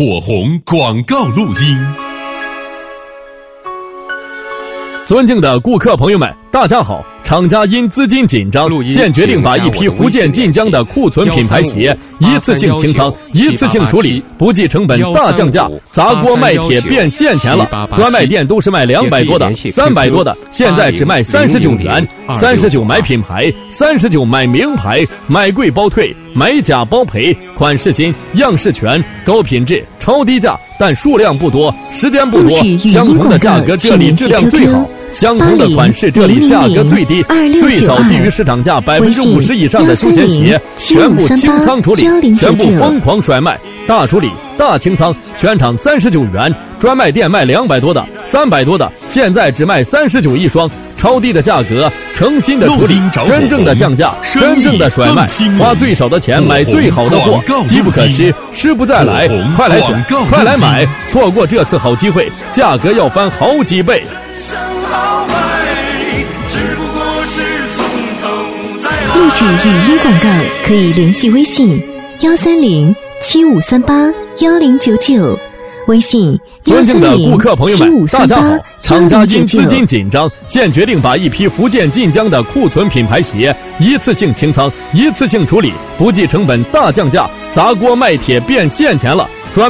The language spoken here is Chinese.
火红广告录音。 尊敬的顾客朋友们，大家好！厂家因资金紧张，现决定把一批福建晋江的库存品牌鞋一次性清仓、一次性处理，不计成本大降价，砸锅卖铁变现钱了。专卖店都是卖200多的、300多的，现在只卖39元，39买品牌，39买名牌，买贵包退，买假包赔，款式新，样式全，高品质，超低价，但数量不多，时间不多，相同的价格这里质量最好。相同的款式，这里价格最低，最少低于市场价50%以上的休闲鞋，全部清仓处理，全部疯狂甩卖，大处理、大清仓，全场39元。专卖店卖200多的、300多的，现在只卖39一双，超低的价格，诚心的处理，真正的降价，真正的甩卖，花最少的钱买最好的货，机不可失，失不再来，快来选，快来买，错过这次好机会，价格要翻好几倍。 录制语音广告可以联系微信130-7538-1099，微信尊敬的顾客朋友们，大家好！厂家因资金紧张，现决定把一批福建晋江的库存品牌鞋一次性清仓、一次性处理，不计成本大降价，砸锅卖铁变现钱了。